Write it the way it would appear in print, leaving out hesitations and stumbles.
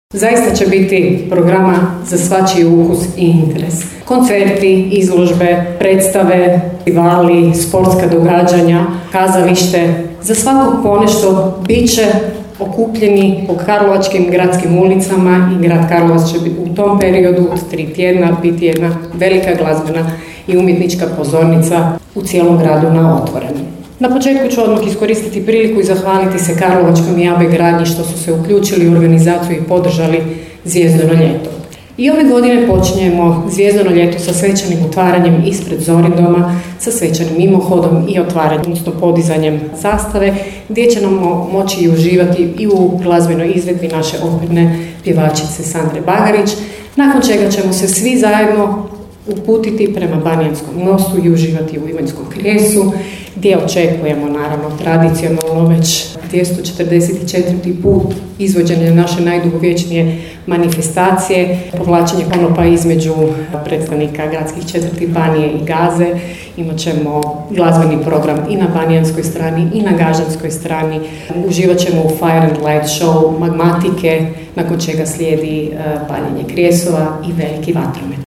Zaista će biti programa za svačiji ukus i interes. Koncerti, izložbe, predstave, festivali, sportska događanja, kazalište. Za svakog ponešto bit će okupljeni po karlovačkim gradskim ulicama i grad Karlovac će u tom periodu od 3 tjedna biti jedna velika glazbena i umjetnička pozornica u cijelom gradu na otvorenom. Na početku ću odmah iskoristiti priliku i zahvaliti se Karlovačkom i AB Gradnji što su se uključili u organizaciju i podržali Zvijezdano ljeto. I ove godine počinjemo Zvijezdano ljeto sa svečanim otvaranjem ispred Zorindoma, sa svečanim mimohodom i otvaranjem, odnosno podizanjem zastave, gdje će nam moći i uživati i u glazbenoj izvedbi naše operne pjevačice Sandre Bagarić, nakon čega ćemo se svi zajedno uputiti prema Banijanskom mostu i uživati u Ivanjskom kresu, gdje očekujemo naravno tradicionalno već 244. put izvođenja naše najdugovječnije manifestacije, povlačenje konopa između predstavnika gradskih četvrti Banije i Gaze. Imat ćemo glazbeni program i na banijanskoj strani i na gažanskoj strani. Uživat ćemo u Fire and Light show Magmatike, nakon čega slijedi paljenje krijesova i veliki vatromet.